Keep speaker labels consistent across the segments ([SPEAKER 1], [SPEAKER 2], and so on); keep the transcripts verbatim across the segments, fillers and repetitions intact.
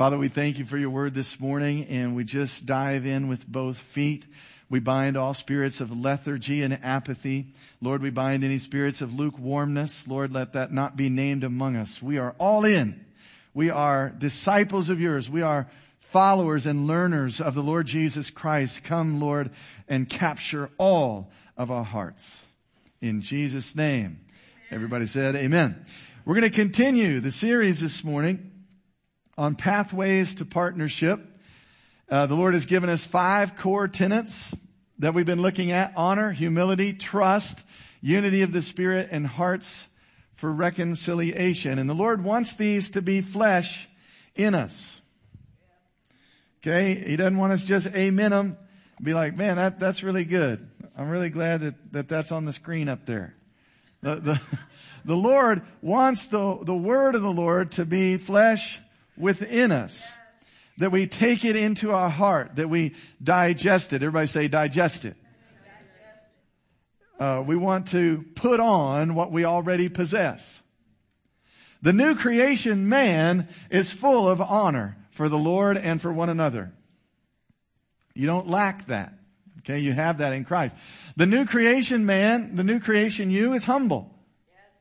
[SPEAKER 1] Father, we thank you for your word this morning, and we just dive in with both feet. We bind all spirits of lethargy and apathy. Lord, we bind any spirits of lukewarmness. Lord, let that not be named among us. We are all in. We are disciples of yours. We are followers and learners of the Lord Jesus Christ. Come, Lord, and capture all of our hearts. In Jesus' name. Everybody said amen. We're going to continue the series this morning on pathways to partnership. Uh, the Lord has given us five core tenets that we've been looking at: honor, humility, trust, unity of the Spirit, and hearts for reconciliation. And the Lord wants these to be flesh in us. Okay? He doesn't want us just amen them, be like, man, that, that's really good. I'm really glad that, that that's on the screen up there. The, the, the Lord wants the, the word of the Lord to be flesh within us, that we take it into our heart, that we digest it. Everybody say digest it. Uh, we want to put on what we already possess. The new creation man is full of honor for the Lord and for one another. You don't lack that. Okay, you have that in Christ. The new creation man, the new creation you, is humble. Yes.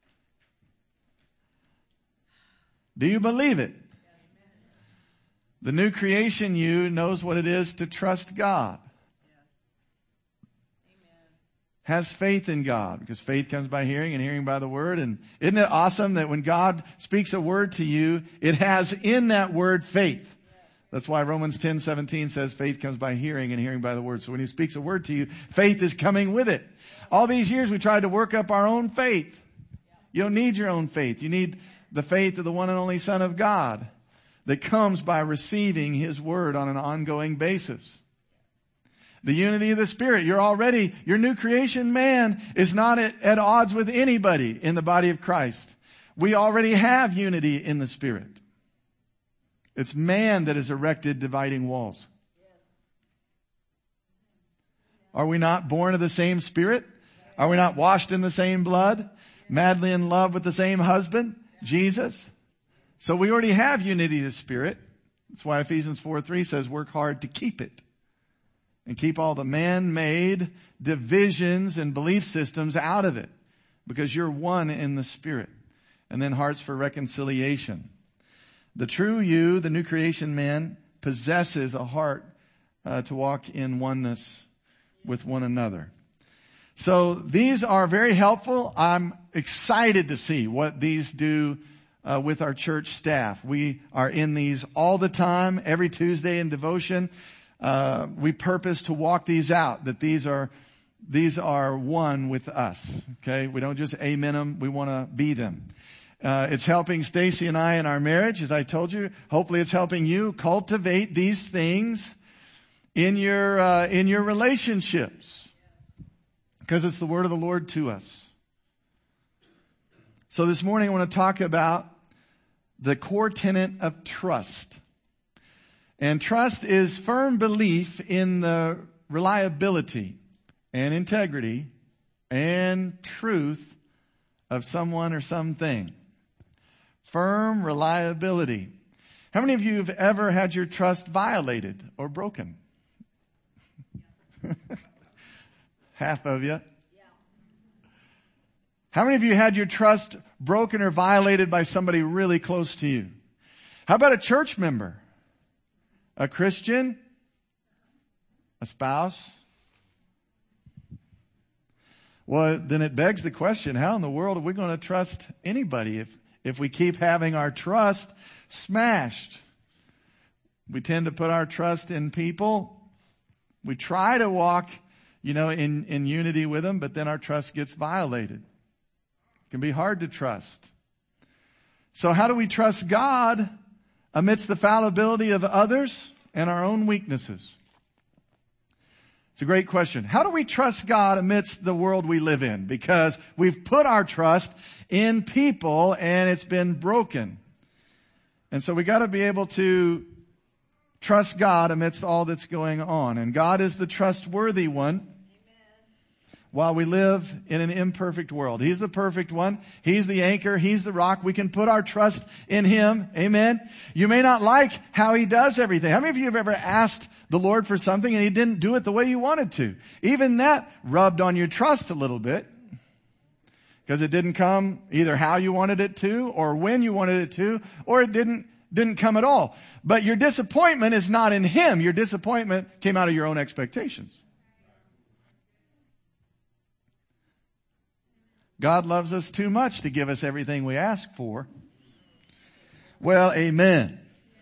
[SPEAKER 1] Do you believe it? Yes. The new creation you knows what it is to trust God. Yes. Amen. Has faith in God, because faith comes by hearing and hearing by the word. And isn't it awesome that when God speaks a word to you, it has in that word faith? That's why Romans ten seventeen says faith comes by hearing and hearing by the word. So when he speaks a word to you, faith is coming with it. All these years we tried to work up our own faith. You don't need your own faith. You need the faith of the one and only Son of God that comes by receiving his word on an ongoing basis. The unity of the Spirit. You're already, your new creation man is not at, at odds with anybody in the body of Christ. We already have unity in the Spirit. It's man that has erected dividing walls. Are we not born of the same Spirit? Are we not washed in the same blood? Madly in love with the same husband, Jesus? So we already have unity of the Spirit. That's why Ephesians four three says work hard to keep it. And keep all the man-made divisions and belief systems out of it. Because you're one in the Spirit. And then hearts for reconciliation. The true you, the new creation man, possesses a heart uh, to walk in oneness with one another. So these are very helpful. I'm excited to see what these do uh, with our church staff. We are in these all the time, every Tuesday in devotion. Uh, we purpose to walk these out, that these are these are one with us. Okay, we don't just amen them; we want to be them. Uh, it's helping Stacy and I in our marriage, as I told you. Hopefully it's helping you cultivate these things in your, uh, in your relationships. Because it's the word of the Lord to us. So this morning I want to talk about the core tenet of trust. And trust is firm belief in the reliability and integrity and truth of someone or something. Firm reliability. How many of you have ever had your trust violated or broken? Half of you. How many of you had your trust broken or violated by somebody really close to you? How about a church member? A Christian? A spouse? Well, then it begs the question, how in the world are we going to trust anybody if, if we keep having our trust smashed? We tend to put our trust in people. We try to walk, you know, in, in unity with them, but then our trust gets violated. It can be hard to trust. So how do we trust God amidst the fallibility of others and our own weaknesses? It's a great question. How do we trust God amidst the world we live in? Because we've put our trust in people and it's been broken. And so we got to be able to trust God amidst all that's going on. And God is the trustworthy one. Amen. while we live in an imperfect world. He's the perfect one. He's the anchor. He's the rock. We can put our trust in Him. Amen. You may not like how He does everything. How many of you have ever asked the Lord for something and He didn't do it the way you wanted to? Even that rubbed on your trust a little bit. Because it didn't come either how you wanted it to or when you wanted it to, or it didn't didn't come at all. But your disappointment is not in Him. Your disappointment came out of your own expectations. God loves us too much to give us everything we ask for. Well, amen.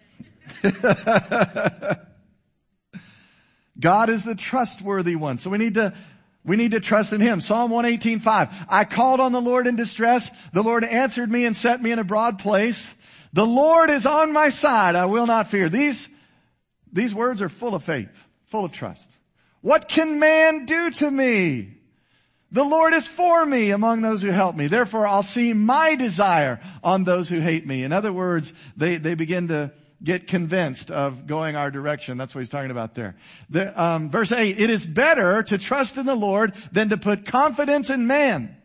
[SPEAKER 1] God is the trustworthy one. So we need to We need to trust in Him. Psalm one eighteen five. I called on the Lord in distress. The Lord answered me and set me in a broad place. The Lord is on my side. I will not fear. These, these words are full of faith, full of trust. What can man do to me? The Lord is for me among those who help me. Therefore, I'll see my desire on those who hate me. In other words, they, they begin to get convinced of going our direction. That's what he's talking about there. The, um, verse eight, it is better to trust in the Lord than to put confidence in man.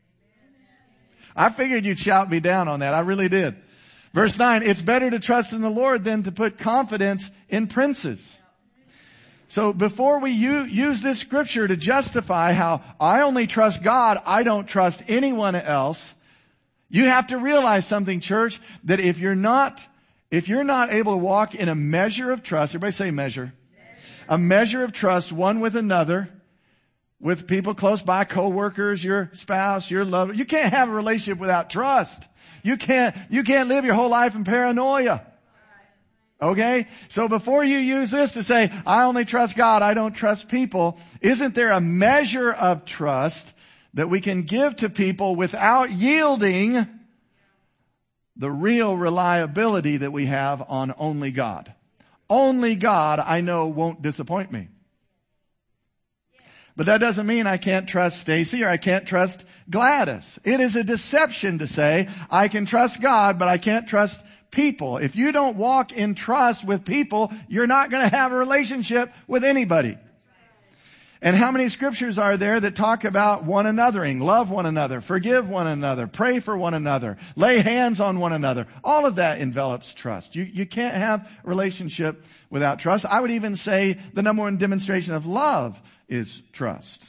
[SPEAKER 1] I figured you'd shout me down on that. I really did. Verse nine, it's better to trust in the Lord than to put confidence in princes. So before we u- use this scripture to justify how I only trust God, I don't trust anyone else, you have to realize something, church, that if you're not If you're not able to walk in a measure of trust, everybody say measure. A measure of trust one with another, with people close by, co-workers, your spouse, your lover. You can't have a relationship without trust. You can't, you can't live your whole life in paranoia. Okay? So before you use this to say, I only trust God, I don't trust people, isn't there a measure of trust that we can give to people without yielding the real reliability that we have on only God? Only God, I know, won't disappoint me. But that doesn't mean I can't trust Stacy or I can't trust Gladys. It is a deception to say I can trust God, but I can't trust people. If you don't walk in trust with people, you're not going to have a relationship with anybody. And how many scriptures are there that talk about one anothering, love one another, forgive one another, pray for one another, lay hands on one another? All of that envelops trust. You, you can't have a relationship without trust. I would even say the number one demonstration of love is trust.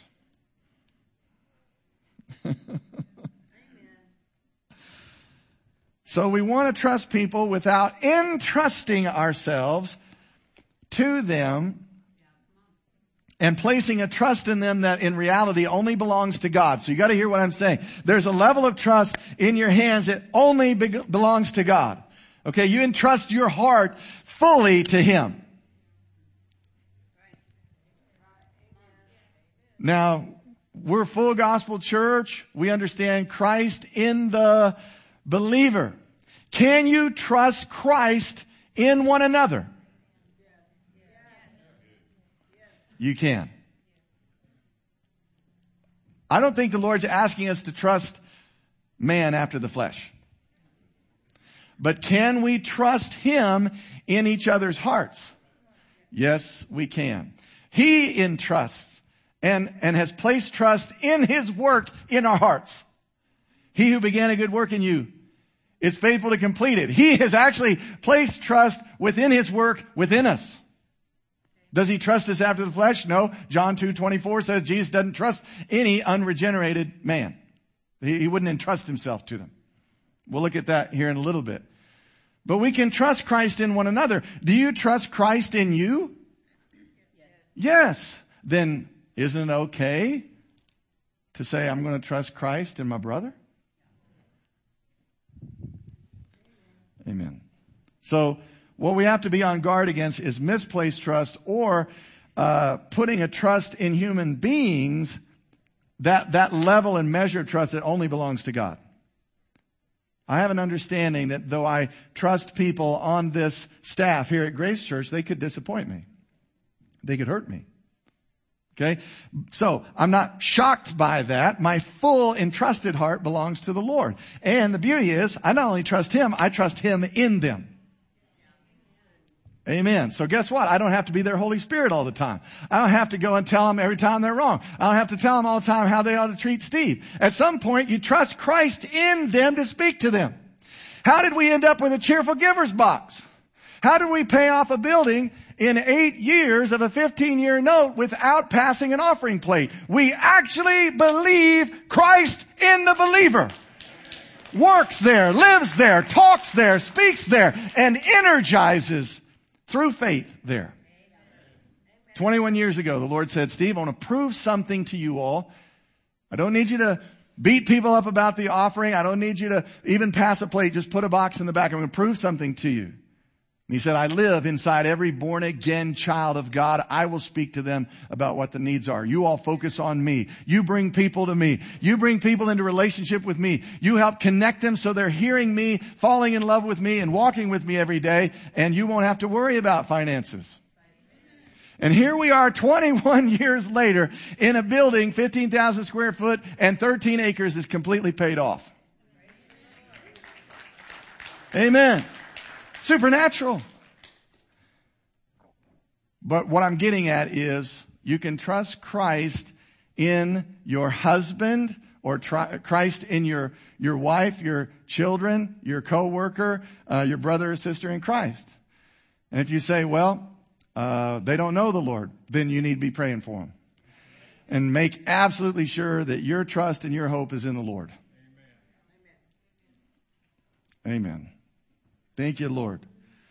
[SPEAKER 1] So we want to trust people without entrusting ourselves to them and placing a trust in them that in reality only belongs to God. So you got to hear what I'm saying. There's a level of trust in your hands that only be- belongs to God. Okay, you entrust your heart fully to Him. Now, we're a full gospel church. We understand Christ in the believer. Can you trust Christ in one another? You can. I don't think the Lord's asking us to trust man after the flesh. But can we trust Him in each other's hearts? Yes, we can. He entrusts and, and has placed trust in His work in our hearts. He who began a good work in you is faithful to complete it. He has actually placed trust within His work within us. Does He trust us after the flesh? No. John two twenty-four says Jesus doesn't trust any unregenerated man. He, he wouldn't entrust Himself to them. We'll look at that here in a little bit. But we can trust Christ in one another. Do you trust Christ in you? Yes. Yes. Then isn't it okay to say I'm going to trust Christ in my brother? Amen. So what we have to be on guard against is misplaced trust or uh, putting a trust in human beings, that, that level and measure of trust that only belongs to God. I have an understanding that though I trust people on this staff here at Grace Church, they could disappoint me. They could hurt me. Okay? So I'm not shocked by that. My full entrusted heart belongs to the Lord. And the beauty is, I not only trust Him, I trust Him in them. Amen. So guess what? I don't have to be their Holy Spirit all the time. I don't have to go and tell them every time they're wrong. I don't have to tell them all the time how they ought to treat Steve. At some point, you trust Christ in them to speak to them. How did we end up with a cheerful giver's box? How did we pay off a building in eight years of a fifteen-year note without passing an offering plate? We actually believe Christ in the believer. Works there, lives there, talks there, speaks there, and energizes through faith there. twenty-one years ago, the Lord said, Steve, I want to prove something to you all. I don't need you to beat people up about the offering. I don't need you to even pass a plate. Just put a box in the back. I'm going to prove something to you. And he said, I live inside every born again child of God. I will speak to them about what the needs are. You all focus on me. You bring people to me. You bring people into relationship with me. You help connect them so they're hearing me, falling in love with me, and walking with me every day. And you won't have to worry about finances. And here we are twenty-one years later in a building, fifteen thousand square foot and thirteen acres is completely paid off. Amen. Supernatural. But what I'm getting at is you can trust Christ in your husband or try, Christ in your, your wife, your children, your coworker, uh, your brother or sister in Christ. And if you say, well, uh, they don't know the Lord, then you need to be praying for them. And make absolutely sure that your trust and your hope is in the Lord. Amen. Amen. Thank you, Lord.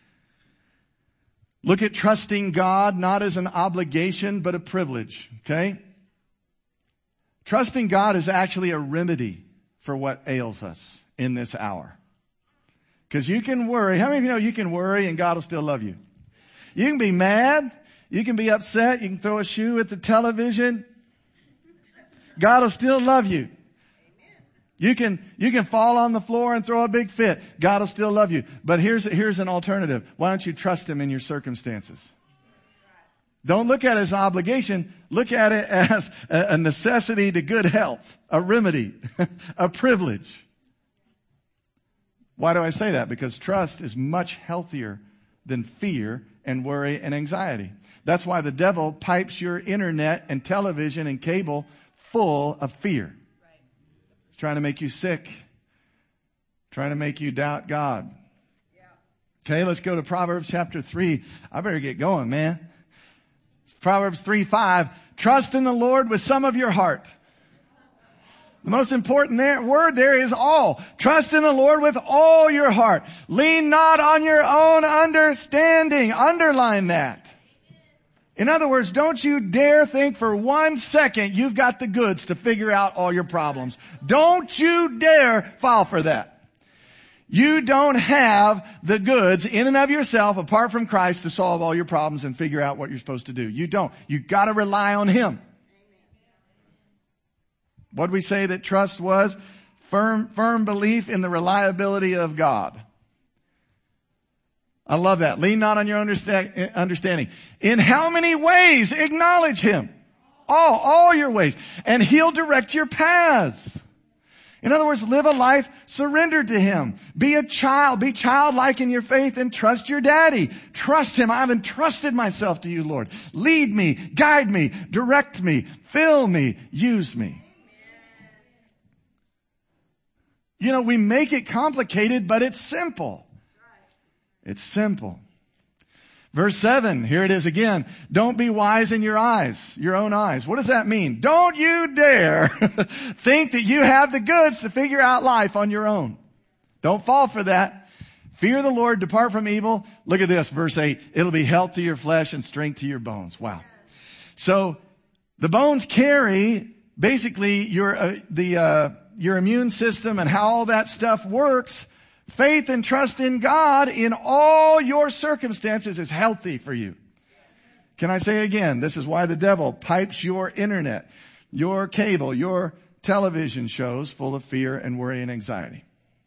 [SPEAKER 1] Look at trusting God not as an obligation, but a privilege. Okay? Trusting God is actually a remedy for what ails us in this hour. Because you can worry. How many of you know you can worry and God will still love you? You can be mad. You can be upset. You can throw a shoe at the television. God will still love you. You can, you can fall on the floor and throw a big fit. God will still love you. But here's, here's an alternative. Why don't you trust Him in your circumstances? Don't look at it as an obligation. Look at it as a necessity to good health, a remedy, a privilege. Why do I say that? Because trust is much healthier than fear and worry and anxiety. That's why the devil pipes your internet and television and cable full of fear. Trying to make you sick. Trying to make you doubt God. Okay, let's go to Proverbs chapter three. I better get going, man. It's Proverbs three five. Trust in the Lord with some of your heart. The most important there, word there is all. Trust in the Lord with all your heart. Lean not on your own understanding. Underline that. In other words, don't you dare think for one second you've got the goods to figure out all your problems. Don't you dare fall for that. You don't have the goods in and of yourself apart from Christ to solve all your problems and figure out what you're supposed to do. You don't. You've got to rely on Him. What did we say that trust was? Firm, firm belief in the reliability of God. I love that. Lean not on your understanding. In how many ways acknowledge Him? All, all your ways. And He'll direct your paths. In other words, live a life surrendered to Him. Be a child. Be childlike in your faith and trust your daddy. Trust Him. I've entrusted myself to you, Lord. Lead me, guide me, direct me, fill me, use me. You know, we make it complicated, but it's simple. It's simple. Verse seven, here it is again. Don't be wise in your eyes, your own eyes. What does that mean? Don't you dare think that you have the goods to figure out life on your own. Don't fall for that. Fear the Lord, depart from evil. Look at this, verse eight. It'll be health to your flesh and strength to your bones. Wow. So the bones carry basically your, uh, the, uh, your immune system and how all that stuff works. Faith and trust in God in all your circumstances is healthy for you. Can I say again, this is why the devil pipes your internet, your cable, your television shows full of fear and worry and anxiety.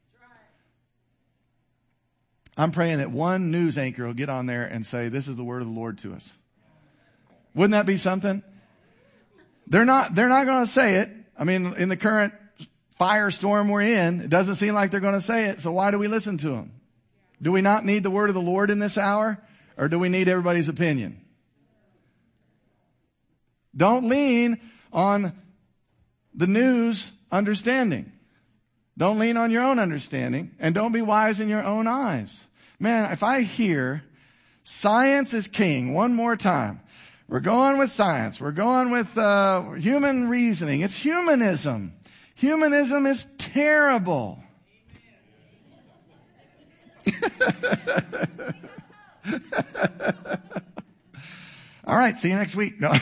[SPEAKER 1] I'm praying that one news anchor will get on there and say, this is the word of the Lord to us. Wouldn't that be something? They're not, they're not going to say it. I mean, in the current firestorm we're in, it doesn't seem like they're going to say it, so why do we listen to them? Do we not need the word of the Lord in this hour? Or do we need everybody's opinion? Don't lean on the news understanding. Don't lean on your own understanding, and don't be wise in your own eyes. Man, if I hear science is king one more time, we're going with science. We're going with uh, human reasoning. It's humanism. Humanism is terrible. All right, see you next week. No.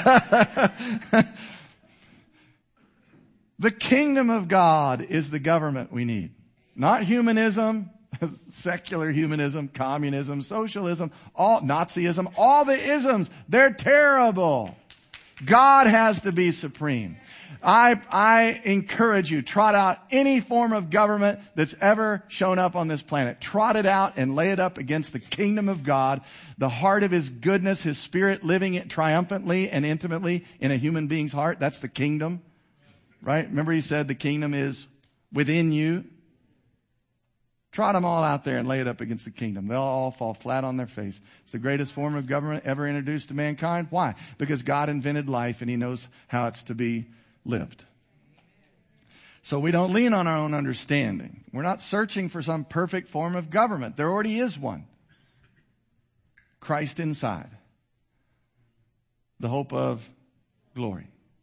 [SPEAKER 1] The kingdom of God is the government we need. Not humanism, secular humanism, communism, socialism, all Nazism, all the isms. They're terrible. God has to be supreme. I, I encourage you, trot out any form of government that's ever shown up on this planet. Trot it out and lay it up against the kingdom of God, the heart of His goodness, His Spirit living it triumphantly and intimately in a human being's heart. That's the kingdom, right? Remember He said the kingdom is within you. Trot them all out there and lay it up against the kingdom. They'll all fall flat on their face. It's the greatest form of government ever introduced to mankind. Why? Because God invented life and He knows how it's to be lived. So we don't lean on our own understanding. We're not searching for some perfect form of government. There already is one. Christ inside. The hope of glory.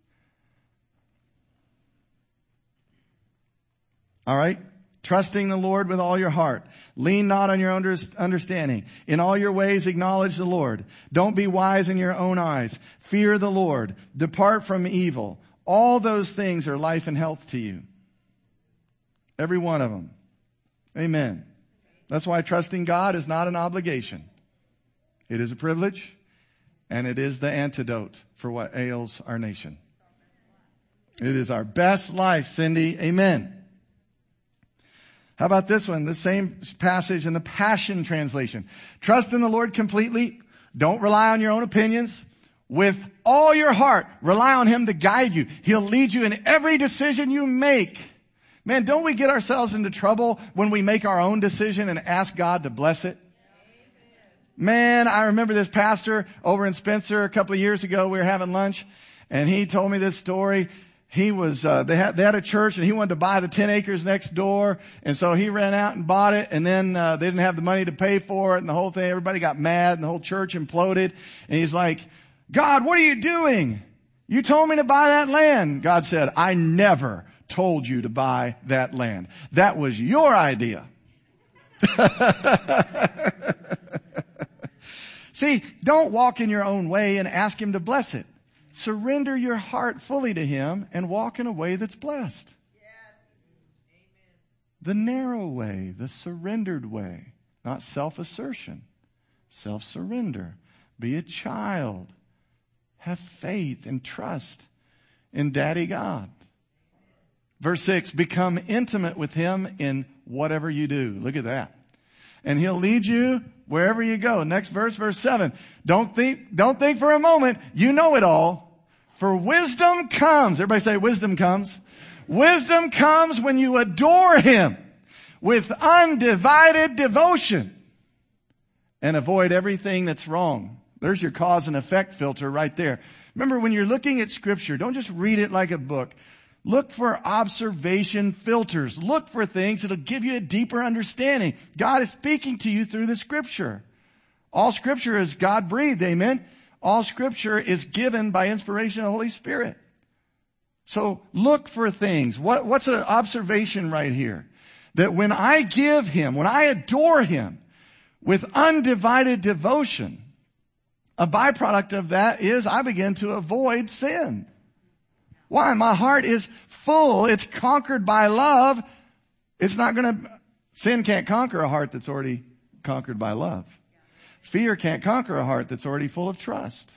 [SPEAKER 1] All right? Trusting the Lord with all your heart. Lean not on your own understanding. In all your ways acknowledge the Lord. Don't be wise in your own eyes. Fear the Lord. Depart from evil. All those things are life and health to you. Every one of them. Amen. That's why trusting God is not an obligation. It is a privilege, and it is the antidote for what ails our nation. It is our best life, Cindy. Amen. How about this one? The same passage in the Passion Translation. Trust in the Lord completely. Don't rely on your own opinions. With all your heart, rely on Him to guide you. He'll lead you in every decision you make. Man, don't we get ourselves into trouble when we make our own decision and ask God to bless it? Man, I remember this pastor over in Spencer a couple of years ago. We were having lunch, and he told me this story. He was, uh, they had, they had a church, and he wanted to buy the ten acres next door. And so he ran out and bought it, and then, uh, they didn't have the money to pay for it, and the whole thing, everybody got mad, and the whole church imploded. And he's like, God, what are you doing? You told me to buy that land. God said, I never told you to buy that land. That was your idea. See, don't walk in your own way and ask Him to bless it. Surrender your heart fully to Him and walk in a way that's blessed. Yes. Amen. The narrow way, the surrendered way, not self-assertion, self-surrender. Be a child. Have faith and trust in Daddy God. Verse six, become intimate with Him in whatever you do. Look at that. And He'll lead you wherever you go. Next verse, verse seven. Don't think, don't think for a moment you know it all. For wisdom comes. Everybody say wisdom comes. Wisdom comes when you adore Him with undivided devotion and avoid everything that's wrong. There's your cause and effect filter right there. Remember, when you're looking at Scripture, don't just read it like a book. Look for observation filters. Look for things that'll give you a deeper understanding. God is speaking to you through the Scripture. All Scripture is God-breathed, amen? All Scripture is given by inspiration of the Holy Spirit. So look for things. What, what's an observation right here? That when I give Him, when I adore Him with undivided devotion, a byproduct of that is I begin to avoid sin. Why? My heart is full. It's conquered by love. It's not going to, sin can't conquer a heart that's already conquered by love. Fear can't conquer a heart that's already full of trust.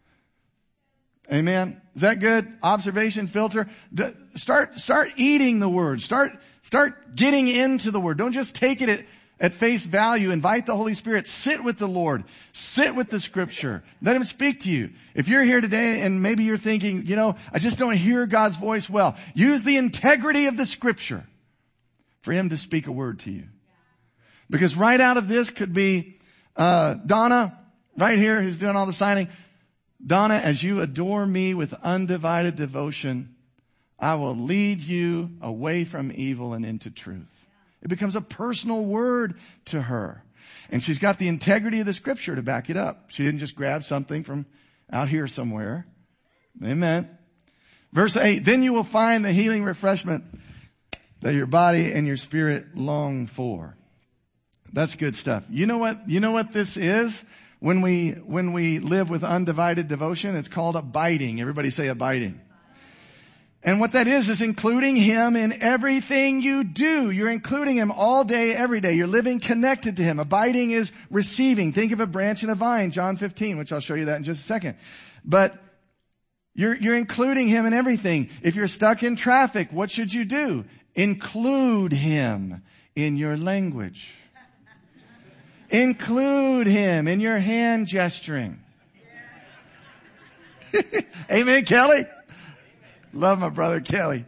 [SPEAKER 1] Amen. Is that good? Observation filter. Start, start eating the Word. Start, start getting into the Word. Don't just take it at At face value. Invite the Holy Spirit. Sit with the Lord. Sit with the Scripture. Let Him speak to you. If you're here today and maybe you're thinking, you know, I just don't hear God's voice well, use the integrity of the Scripture for Him to speak a word to you. Because right out of this could be Uh, Donna, right here, who's doing all the signing. Donna, as you adore me with undivided devotion, I will lead you away from evil and into truth. It becomes a personal word to her. And she's got the integrity of the scripture to back it up. She didn't just grab something from out here somewhere. Amen. Verse eight, then you will find the healing refreshment that your body and your spirit long for. That's good stuff. You know what, you know what this is? When we, when we live with undivided devotion, it's called abiding. Everybody say abiding. And what that is, is including Him in everything you do. You're including Him all day, every day. You're living connected to Him. Abiding is receiving. Think of a branch and a vine, John fifteen, which I'll show you that in just a second. But you're, you're including Him in everything. If you're stuck in traffic, what should you do? Include Him in your language. Include Him in your hand gesturing. Amen, Kelly? Love my brother Kelly.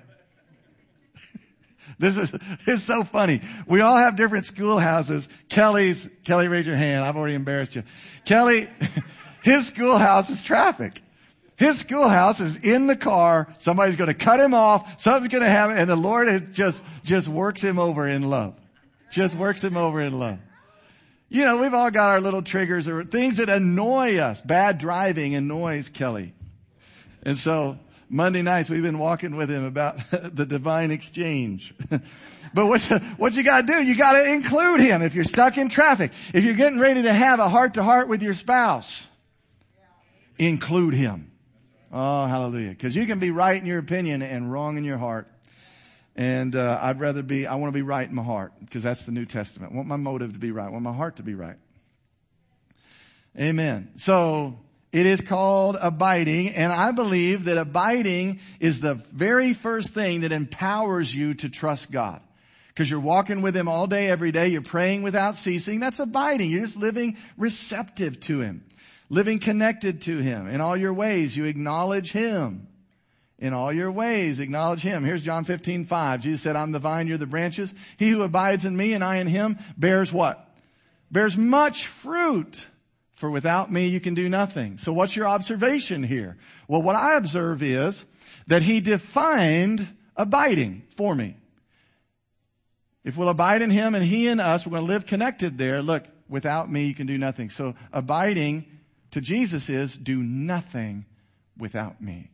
[SPEAKER 1] This is, it's so funny. We all have different schoolhouses. Kelly's, Kelly, raise your hand. I've already embarrassed you. Kelly, his schoolhouse is traffic. His schoolhouse is in the car. Somebody's going to cut him off. Something's going to happen. And the Lord is just, just works him over in love. Just works him over in love. You know, we've all got our little triggers or things that annoy us. Bad driving annoys Kelly. And so, Monday nights, we've been walking with him about the divine exchange. But what you, what you gotta do, you gotta include him. If you're stuck in traffic, if you're getting ready to have a heart-to-heart with your spouse, include him. Oh, hallelujah. Because you can be right in your opinion and wrong in your heart. And uh, I'd rather be, I want to be right in my heart, because that's the New Testament. I want my motive to be right. I want my heart to be right. Amen. So, it is called abiding, and I believe that abiding is the very first thing that empowers you to trust God. Because you're walking with Him all day, every day. You're praying without ceasing. That's abiding. You're just living receptive to Him. Living connected to Him. In all your ways, you acknowledge Him. In all your ways, acknowledge Him. Here's John fifteen five. Jesus said, I'm the vine, you're the branches. He who abides in me and I in Him bears what? Bears much fruit. For without me, you can do nothing. So what's your observation here? Well, what I observe is that He defined abiding for me. If we'll abide in Him and He in us, we're going to live connected there. Look, without me, you can do nothing. So abiding to Jesus is do nothing without me.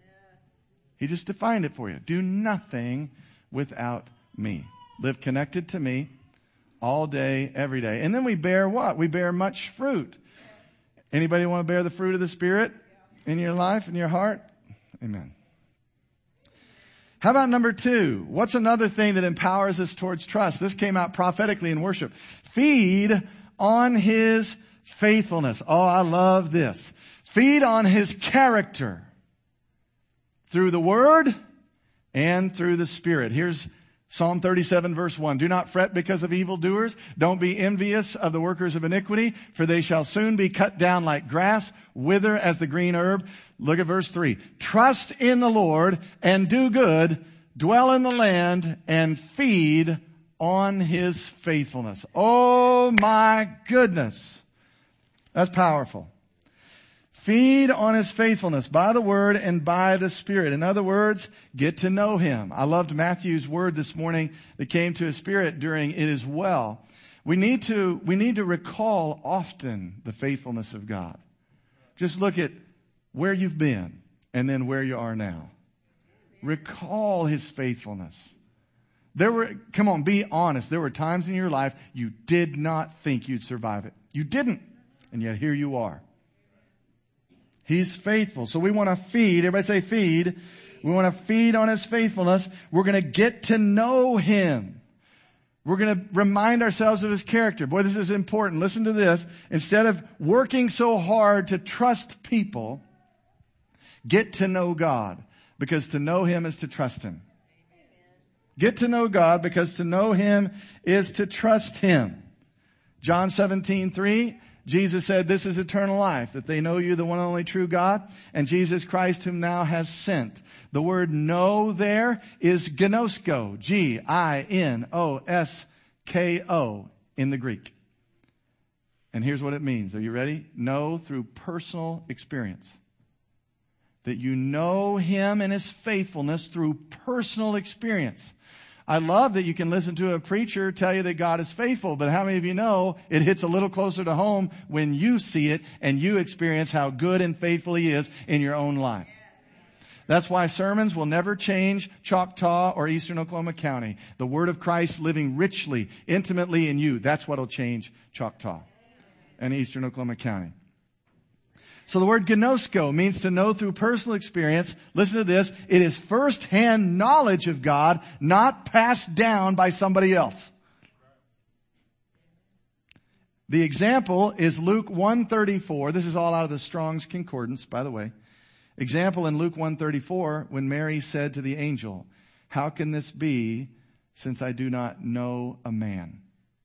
[SPEAKER 1] He just defined it for you. Do nothing without me. Live connected to me all day, every day. And then we bear what? We bear much fruit. Anybody want to bear the fruit of the Spirit in your life, in your heart? Amen. How about number two? What's another thing that empowers us towards trust? This came out prophetically in worship. Feed on His faithfulness. Oh, I love this. Feed on His character through the Word and through the Spirit. Here's Psalm thirty-seven verse one. Do not fret because of evildoers. Don't be envious of the workers of iniquity, for they shall soon be cut down like grass, wither as the green herb. Look at verse three. Trust in the Lord and do good. Dwell in the land and feed on His faithfulness. Oh my goodness. That's powerful. Feed on His faithfulness by the Word and by the Spirit. In other words, get to know Him. I loved Matthew's word this morning that came to his spirit during It Is Well. We need to, we need to recall often the faithfulness of God. Just look at where you've been and then where you are now. Recall His faithfulness. There were, come on, be honest. There were times in your life you did not think you'd survive it. You didn't. And yet here you are. He's faithful. So we want to feed. Everybody say feed. We want to feed on His faithfulness. We're going to get to know Him. We're going to remind ourselves of His character. Boy, this is important. Listen to this. Instead of working so hard to trust people, get to know God. Because to know Him is to trust Him. Get to know God because to know Him is to trust Him. John seventeen three. Jesus said, this is eternal life, that they know you, the one and only true God, and Jesus Christ whom thou hast sent. The word know there is gnosko, G I N O S K O in the Greek. And here's what it means. Are you ready? Know through personal experience. That you know Him and His faithfulness through personal experience. I love that you can listen to a preacher tell you that God is faithful, but how many of you know it hits a little closer to home when you see it and you experience how good and faithful He is in your own life? That's why sermons will never change Choctaw or Eastern Oklahoma County. The Word of Christ living richly, intimately in you. That's what will change Choctaw and Eastern Oklahoma County. So the word gnosko means to know through personal experience. Listen to this. It is first-hand knowledge of God, not passed down by somebody else. The example is Luke one thirty-four. This is all out of the Strong's Concordance, by the way. Example in Luke one thirty-four, when Mary said to the angel, "How can this be, since I do not know a man?"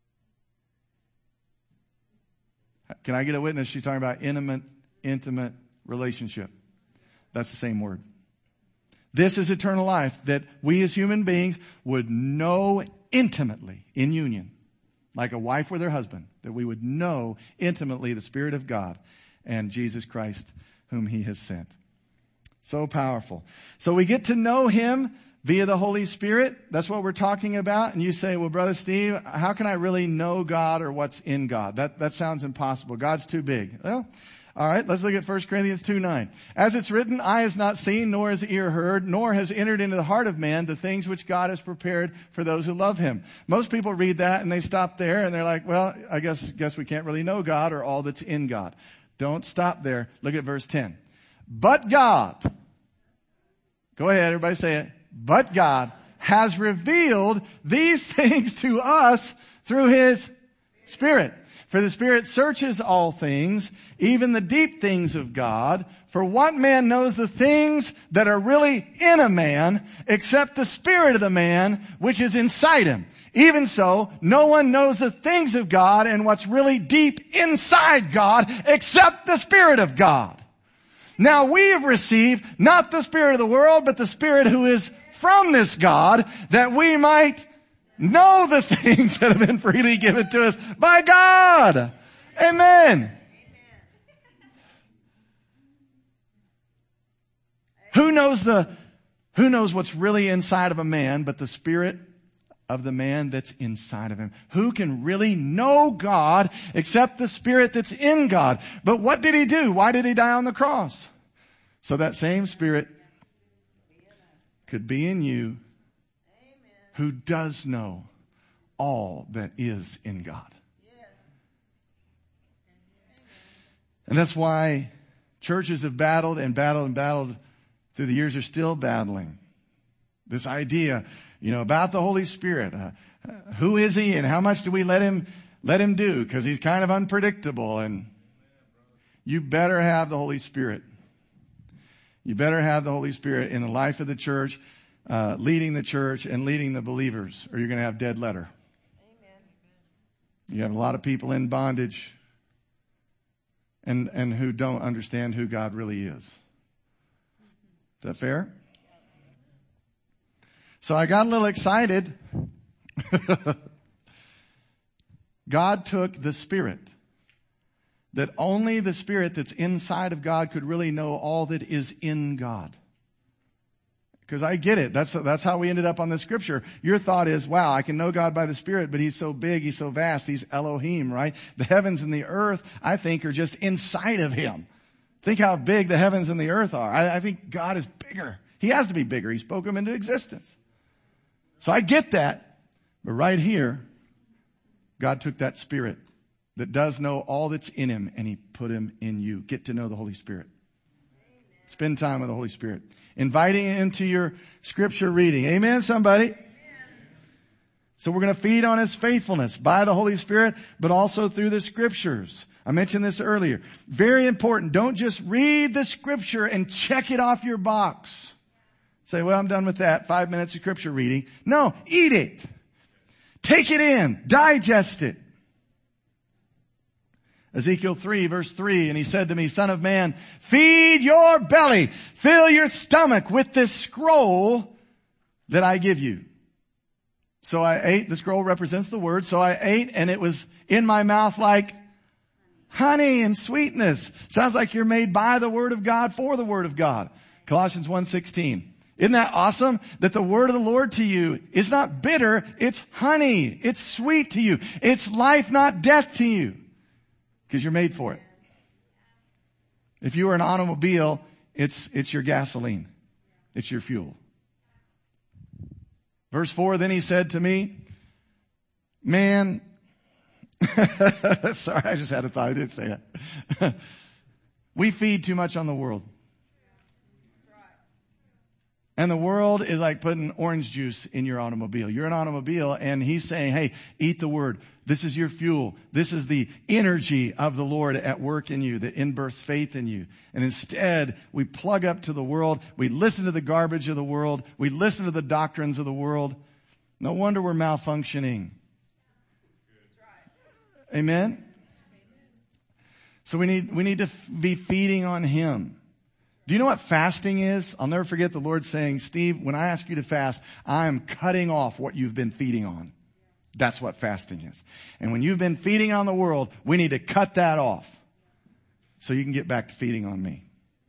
[SPEAKER 1] Can I get a witness? She's talking about intimate, intimate relationship. That's the same word. This is eternal life, that we as human beings would know intimately in union, like a wife with her husband, that we would know intimately the Spirit of God and Jesus Christ whom He has sent. So powerful. So we get to know Him via the Holy Spirit. That's what we're talking about. And you say, well, Brother Steve, how can I really know God or what's in God? That, that sounds impossible. God's too big. Well, all right, let's look at First Corinthians two nine. As it's written, eye has not seen, nor has ear heard, nor has entered into the heart of man the things which God has prepared for those who love Him. Most people read that and they stop there and they're like, well, I guess, guess we can't really know God or all that's in God. Don't stop there. Look at verse ten. But God, go ahead, everybody say it. But God has revealed these things to us through His Spirit. For the Spirit searches all things, even the deep things of God. For what man knows the things that are really in a man, except the spirit of the man which is inside him? Even so, no one knows the things of God and what's really deep inside God, except the Spirit of God. Now we have received not the spirit of the world, but the Spirit who is from this God, that we might know the things that have been freely given to us by God. Amen. Who knows the, who knows what's really inside of a man but the spirit of the man that's inside of him? Who can really know God except the Spirit that's in God? But what did He do? Why did He die on the cross? So that same Spirit could be in you, who does know all that is in God. And that's why churches have battled and battled and battled through the years, are still battling this idea, you know, about the Holy Spirit. Uh, who is He and how much do we let Him, let Him do? Because He's kind of unpredictable, and you better have the Holy Spirit. You better have the Holy Spirit in the life of the church, uh, leading the church and leading the believers, or you're going to have dead letter. Amen. You have a lot of people in bondage and, and who don't understand who God really is. Is that fair? So I got a little excited. God took the Spirit. That only the Spirit that's inside of God could really know all that is in God. Because I get it. That's, that's how we ended up on this scripture. Your thought is, wow, I can know God by the Spirit, but He's so big, He's so vast. He's Elohim, right? The heavens and the earth, I think, are just inside of Him. Think how big the heavens and the earth are. I, I think God is bigger. He has to be bigger. He spoke them into existence. So I get that. But right here, God took that Spirit that does know all that's in Him, and He put Him in you. Get to know the Holy Spirit. Amen. Spend time with the Holy Spirit. Inviting Him into your scripture reading. Amen, somebody? Amen. So we're going to feed on His faithfulness by the Holy Spirit, but also through the scriptures. I mentioned this earlier. Very important. Don't just read the scripture and check it off your box. Say, well, I'm done with that. Five minutes of scripture reading. No, eat it. Take it in. Digest it. Ezekiel three verse three, and He said to me, Son of man, feed your belly, fill your stomach with this scroll that I give you. So I ate, the scroll represents the word, so I ate and it was in my mouth like honey and sweetness. Sounds like you're made by the Word of God for the Word of God. Colossians one sixteen. Isn't that awesome? That the word of the Lord to you is not bitter, it's honey. It's sweet to you. It's life, not death to you. Because you're made for it. If you were an automobile, it's, it's your gasoline. It's your fuel. Verse four, then he said to me, man, sorry, I just had a thought. I didn't say that. We feed too much on the world. And the world is like putting orange juice in your automobile. You're an automobile and he's saying, hey, eat the word. This is your fuel. This is the energy of the Lord at work in you that inbirths faith in you. And instead, we plug up to the world. We listen to the garbage of the world. We listen to the doctrines of the world. No wonder we're malfunctioning. Amen? So we need, we need to f- be feeding on him. Do you know what fasting is? I'll never forget the Lord saying, Steve, when I ask you to fast, I'm cutting off what you've been feeding on. That's what fasting is. And when you've been feeding on the world, we need to cut that off so you can get back to feeding on me.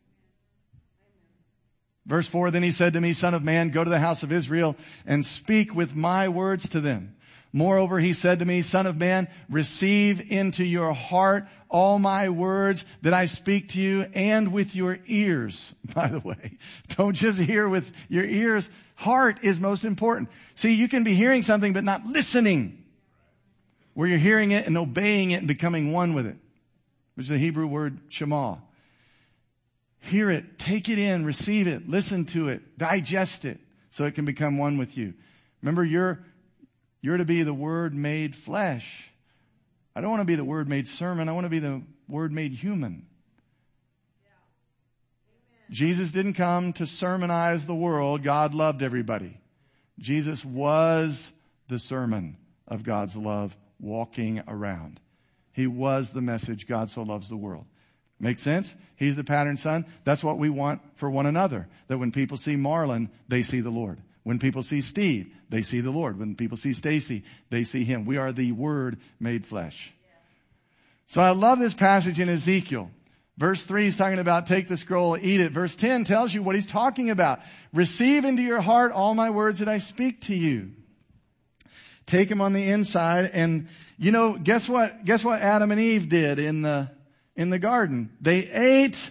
[SPEAKER 1] Verse four, then he said to me, Son of man, go to the house of Israel and speak with my words to them. Moreover, he said to me, Son of man, receive into your heart all my words that I speak to you, and with your ears, by the way. Don't just hear with your ears. Heart is most important. See, you can be hearing something but not listening. Where you're hearing it and obeying it and becoming one with it. Which is the Hebrew word shema. Hear it, take it in, receive it, listen to it, digest it, so it can become one with you. Remember, you're You're to be the Word made flesh. I don't want to be the Word made sermon. I want to be the Word made human. Yeah. Jesus didn't come to sermonize the world. God loved everybody. Jesus was the sermon of God's love walking around. He was the message, God so loves the world. Make sense? He's the pattern son. That's what we want for one another. That when people see Marlon, they see the Lord. When people see Steve, they see the Lord. When people see Stacy, they see him. We are the Word made flesh. So I love this passage in Ezekiel. Verse three is talking about take the scroll, eat it. Verse ten tells you what he's talking about. Receive into your heart all my words that I speak to you. Take them on the inside. And, you know, guess what? Guess what Adam and Eve did in the, in the garden? They ate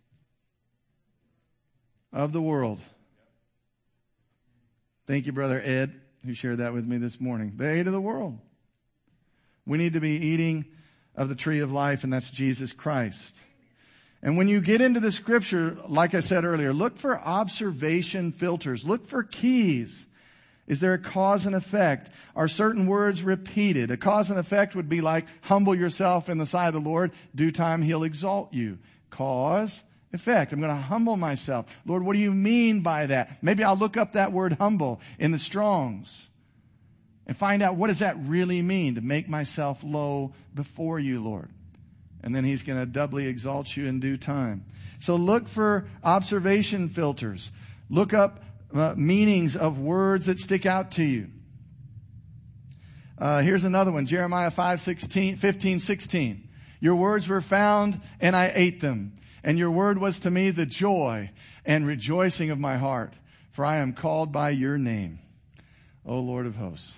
[SPEAKER 1] of the world. Thank you, Brother Ed, who shared that with me this morning. They ate of the world. We need to be eating of the tree of life, and that's Jesus Christ. And when you get into the scripture, like I said earlier, look for observation filters. Look for keys. Is there a cause and effect? Are certain words repeated? A cause and effect would be like, humble yourself in the sight of the Lord. Due time, He'll exalt you. Cause, effect. I'm going to humble myself. Lord, what do you mean by that? Maybe I'll look up that word humble in the Strong's and find out what does that really mean, to make myself low before you, Lord. And then He's going to doubly exalt you in due time. So look for observation filters. Look up uh, meanings of words that stick out to you. Uh, here's another one. Jeremiah five, sixteen, fifteen, sixteen. Your words were found and I ate them. And your word was to me the joy and rejoicing of my heart. For I am called by your name, O Lord of hosts.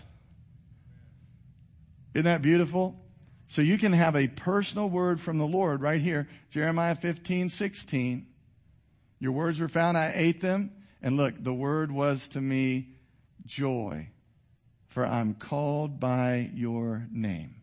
[SPEAKER 1] Isn't that beautiful? So you can have a personal word from the Lord right here. Jeremiah fifteen, sixteen. Your words were found, I ate them. And look, the word was to me joy. For I'm called by your name.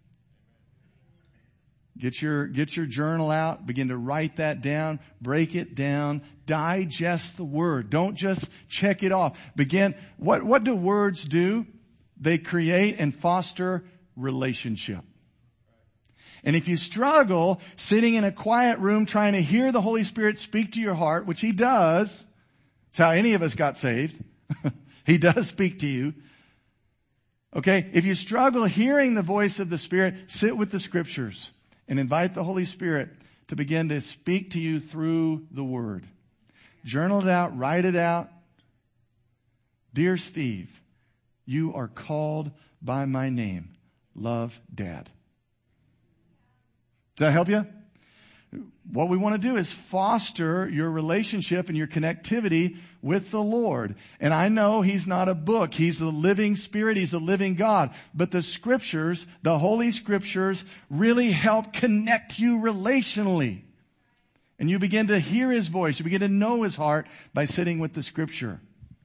[SPEAKER 1] Get your, get your journal out. Begin to write that down. Break it down. Digest the word. Don't just check it off. Begin. What, what do words do? They create and foster relationship. And if you struggle sitting in a quiet room trying to hear the Holy Spirit speak to your heart, which He does, it's how any of us got saved. He does speak to you. Okay, if you struggle hearing the voice of the Spirit, sit with the Scriptures and invite the Holy Spirit to begin to speak to you through the Word. Journal it out, write it out. Dear Steve, you are called by my name. Love, Dad. that help you? What we want to do is foster your relationship and your connectivity with the Lord. And I know He's not a book. He's the living Spirit. He's the living God. But the Scriptures, the Holy Scriptures, really help connect you relationally. And you begin to hear His voice. You begin to know His heart by sitting with the Scripture.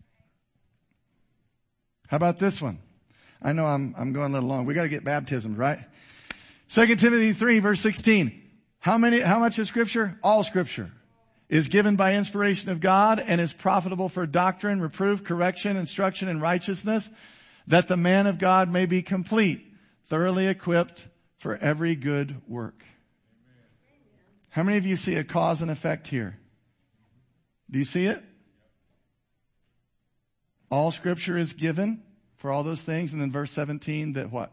[SPEAKER 1] How about this one? I know I'm, I'm going a little long. We got to get baptisms, right? Second Timothy three, verse sixteen. How many, how much of Scripture? All Scripture is given by inspiration of God and is profitable for doctrine, reproof, correction, instruction, and righteousness, that the man of God may be complete, thoroughly equipped for every good work. How many of you see a cause and effect here? Do you see it? All Scripture is given for all those things. And then verse seventeen, that what?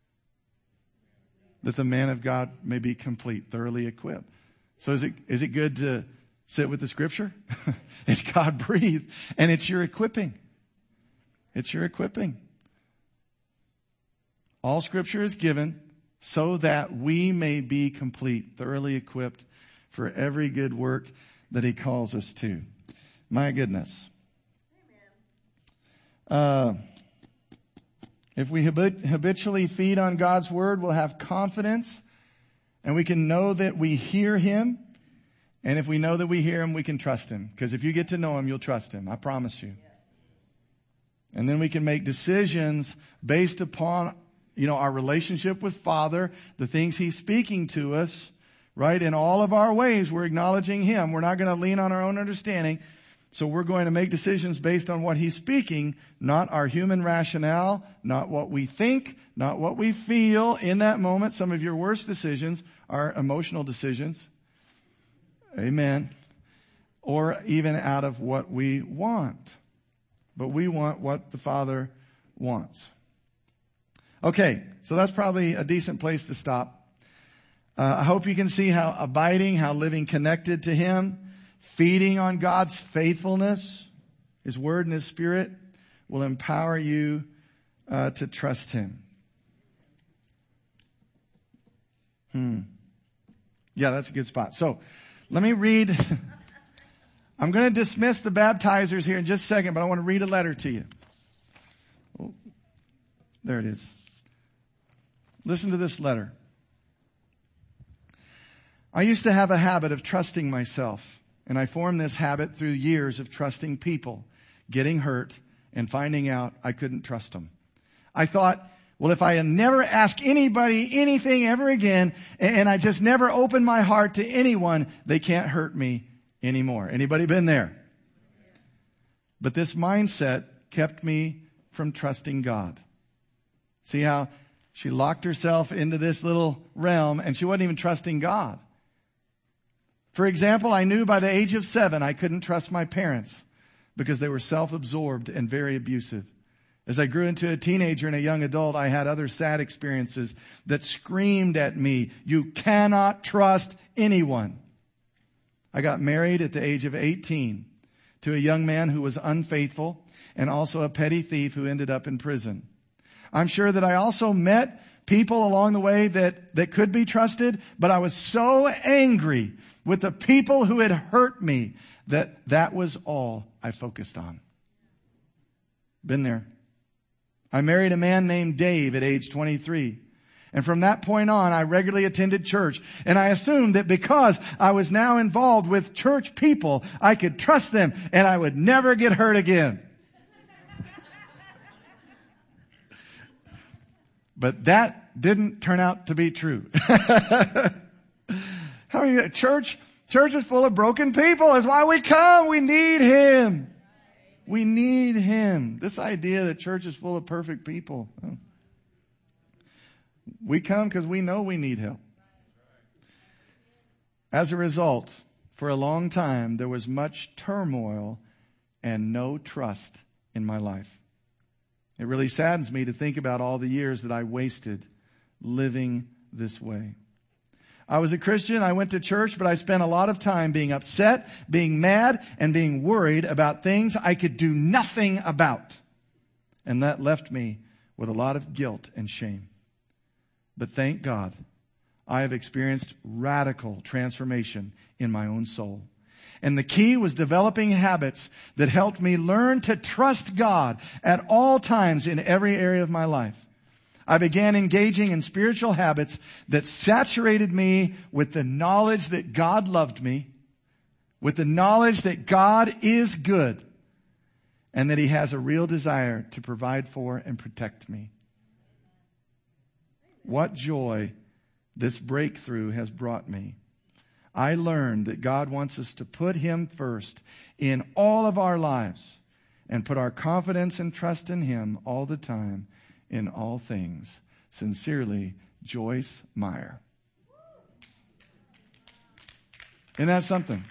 [SPEAKER 1] That the man of God may be complete, thoroughly equipped. So is it, is it good to sit with the Scripture? It's God breathed, and it's your equipping. It's your equipping. All Scripture is given so that we may be complete, thoroughly equipped for every good work that He calls us to. My goodness. Uh, If we habit- habitually feed on God's Word, we'll have confidence, and we can know that we hear Him. And if we know that we hear Him, we can trust Him. Because if you get to know Him, you'll trust Him. I promise you. And then we can make decisions based upon, you know, our relationship with Father, the things He's speaking to us, right? In all of our ways, we're acknowledging Him. We're not going to lean on our own understanding. So we're going to make decisions based on what He's speaking, not our human rationale, not what we think, not what we feel in that moment. Some of your worst decisions are emotional decisions. Amen. Or even out of what we want. But we want what the Father wants. Okay, so that's probably a decent place to stop. Uh, I hope you can see how abiding, how living connected to Him, feeding on God's faithfulness, His Word and His Spirit will empower you uh, to trust Him. Hmm. Yeah, that's a good spot. So, let me read. I'm going to dismiss the baptizers here in just a second, but I want to read a letter to you. Oh, there it is. Listen to this letter. I used to have a habit of trusting myself. And I formed this habit through years of trusting people, getting hurt, and finding out I couldn't trust them. I thought, well, if I never ask anybody anything ever again, and I just never open my heart to anyone, they can't hurt me anymore. Anybody been there? But this mindset kept me from trusting God. See how she locked herself into this little realm, and she wasn't even trusting God. For example, I knew by the age of seven I couldn't trust my parents because they were self-absorbed and very abusive. As I grew into a teenager and a young adult, I had other sad experiences that screamed at me, you cannot trust anyone. I got married at the age of eighteen to a young man who was unfaithful and also a petty thief who ended up in prison. I'm sure that I also met people along the way that, that could be trusted, but I was so angry with the people who had hurt me that that was all I focused on. Been there. I married a man named Dave at age twenty-three. And from that point on, I regularly attended church. And I assumed that because I was now involved with church people, I could trust them and I would never get hurt again. But that didn't turn out to be true. How are you? Church, church is full of broken people. That's why we come. We need Him. We need Him. This idea that church is full of perfect people. We come because we know we need help. As a result, for a long time, there was much turmoil and no trust in my life. It really saddens me to think about all the years that I wasted living this way. I was a Christian. I went to church, but I spent a lot of time being upset, being mad, and being worried about things I could do nothing about. And that left me with a lot of guilt and shame. But thank God, I have experienced radical transformation in my own soul. And the key was developing habits that helped me learn to trust God at all times in every area of my life. I began engaging in spiritual habits that saturated me with the knowledge that God loved me, with the knowledge that God is good, and that He has a real desire to provide for and protect me. What joy this breakthrough has brought me. I learned that God wants us to put Him first in all of our lives and put our confidence and trust in Him all the time in all things. Sincerely, Joyce Meyer. Isn't that something?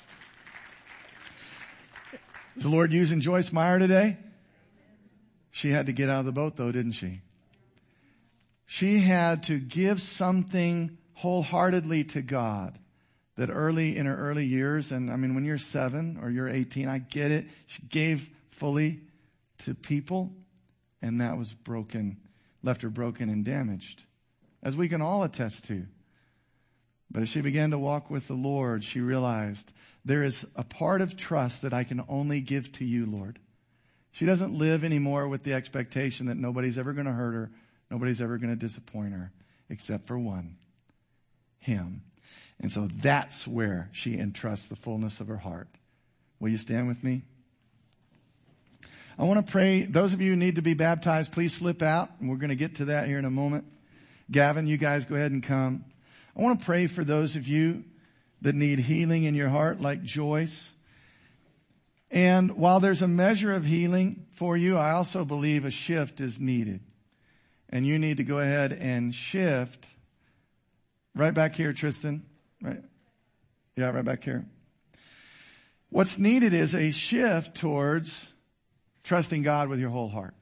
[SPEAKER 1] Is the Lord using Joyce Meyer today? She had to get out of the boat though, didn't she? She had to give something wholeheartedly to God that early in her early years, and I mean when you're seven or you're eighteen, I get it. She gave fully to people, and that was broken, left her broken and damaged, as we can all attest to. But as she began to walk with the Lord, she realized there is a part of trust that I can only give to you, Lord. She doesn't live anymore with the expectation that nobody's ever going to hurt her, nobody's ever going to disappoint her, except for one, Him. And so that's where she entrusts the fullness of her heart. Will you stand with me? I want to pray. Those of you who need to be baptized, please slip out. And we're going to get to that here in a moment. Gavin, you guys go ahead and come. I want to pray for those of you that need healing in your heart, like Joyce. And while there's a measure of healing for you, I also believe a shift is needed. And you need to go ahead and shift. Right back here, Tristan. Right? Yeah, right back here. What's needed is a shift towards trusting God with your whole heart.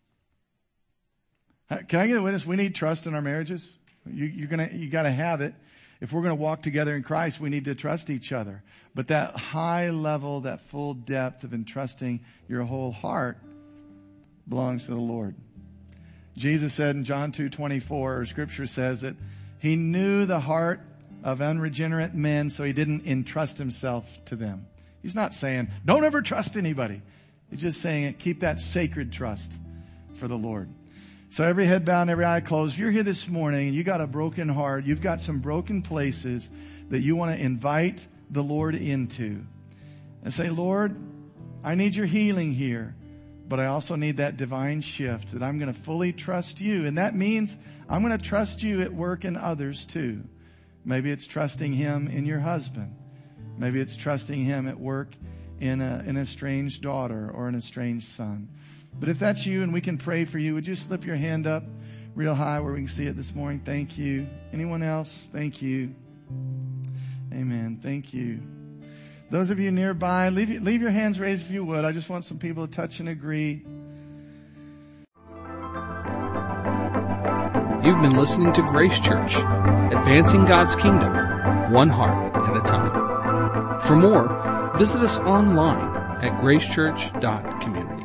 [SPEAKER 1] Can I get a witness? We need trust in our marriages. You, you're gonna, you got to have it. If we're going to walk together in Christ, we need to trust each other. But that high level, that full depth of entrusting your whole heart belongs to the Lord. Jesus said in John two twenty-four, or Scripture says that He knew the heart of unregenerate men, so He didn't entrust Himself to them. He's not saying, don't ever trust anybody. He's just saying, keep that sacred trust for the Lord. So every head bowed and every eye closed. If you're here this morning and you got a broken heart, you've got some broken places that you want to invite the Lord into. And say, Lord, I need your healing here, but I also need that divine shift that I'm going to fully trust you. And that means I'm going to trust you at work in others too. Maybe it's trusting Him in your husband. Maybe it's trusting Him at work in a, in a estranged daughter or an estranged son. But if that's you and we can pray for you, would you slip your hand up real high where we can see it this morning? Thank you. Anyone else? Thank you. Amen. Thank you. Those of you nearby, leave, leave your hands raised if you would. I just want some people to touch and agree.
[SPEAKER 2] You've been listening to Grace Church, advancing God's kingdom, one heart at a time. For more, visit us online at gracechurch dot community.